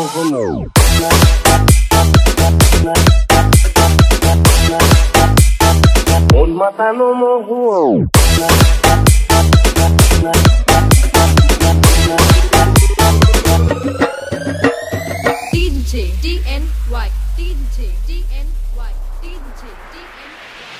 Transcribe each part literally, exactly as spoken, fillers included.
মোহন মন মাতানো মোহন D J D N Y D J D N Y D J D N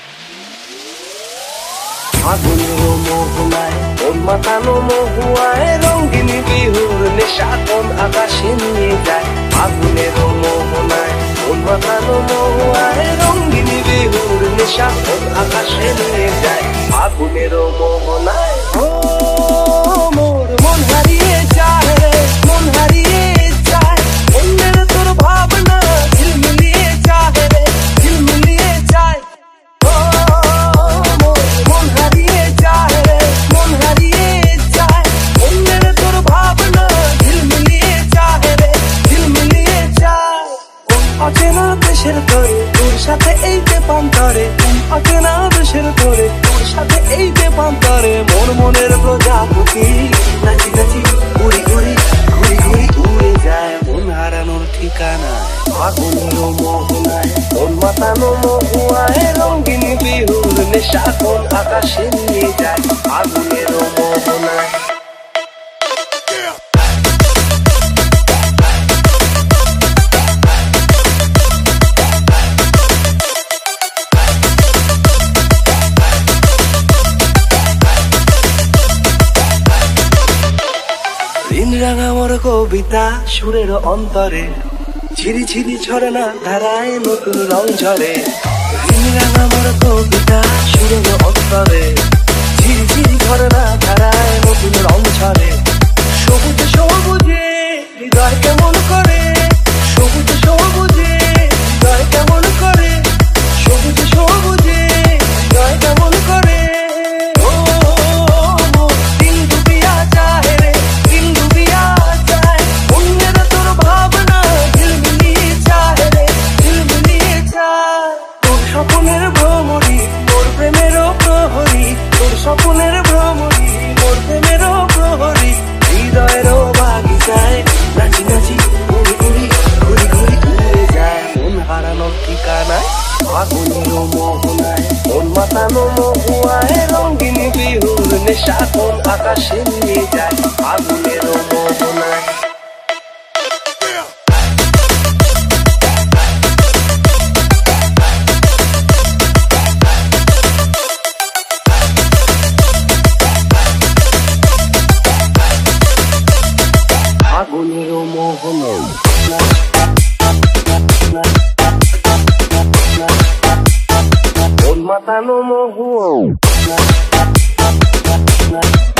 আগুনের মোহনায় মন মাতানো মহুয়ায় রঙিনী বিহুর নেশা কোন আকাশে নিয়ে যায়। আগুনের মোহনায় মন মাতানো মহুয়ায় রঙিনী বিহুর নেশা কোন আকাশে নিয়ে যায়। আগুনের মোহনায় ও মোর মন হারিয়ে যায় রে, মন হারিয়ে যায়। অন্যের তোর ভাবনা ঝিলমিলিয়ে যায় রে, ঝিলমিলিয়ে যায়। ও মোর মন হারিয়ে যায় রে, মন হারিয়ে যায়। অন্যের তোর ভাবনা ঝিলমিলিয়ে যায় রে, ঝিলমিলিয়ে যায়। কোন অচেনা দেশের তোরে তোর সাথে এই যে পান্তরে, কোন অচেনা দেশের তোরে তোর সাথে এই যে পান্তরে। মন মনের প্রজাপতি নাচি নাচি ঘুরি ঘুরি ঘুরি ঘুরি উড়ে যায় মন হারানোর ঠিকানা। আগুনের মোহনায় মন মাতানো মহুয়ায় রঙিনী বিহুর নেশা কোন আকাশে নিয়ে যায়। আগুনের মোহনায় রাঙা মোর কবিতা সুরের অন্তরে ঝিরি ঝিরি ঝরে না ধারায় নতুন রং ঝরে। রাঙা মোর কবিতা সুরের অন্তরে ঝিরি ঝিরি ঝরে না ধারায় নতুন রং ঝরে। সবুজ সবুজে হৃদয় কেমন করে, সবুজ সবুজে হৃদয় কেমন করে, সবুজ সবুজে হৃদয় কেমন করে। স্বপ্নের ভ্রমণী মোর প্রেমেরও প্রহরী, তোর স্বপ্নের ভ্রমণী মোর প্রেমেরও প্রহরী। হৃদয়েরও বাগিচায় নাচি নাচি ঘুরি ঘুরি ঘুরি ঘুরি উড়ে যায় মন হারানোর ঠিকানায়। আগুনের মোহনায় মন মাতানো মহুয়ায় রঙিনী বিহুর নেশা কোন আকাশে নিয়ে যায়। আগুনের মোহনায় আগুনের মোহন মন মাতানো মোহন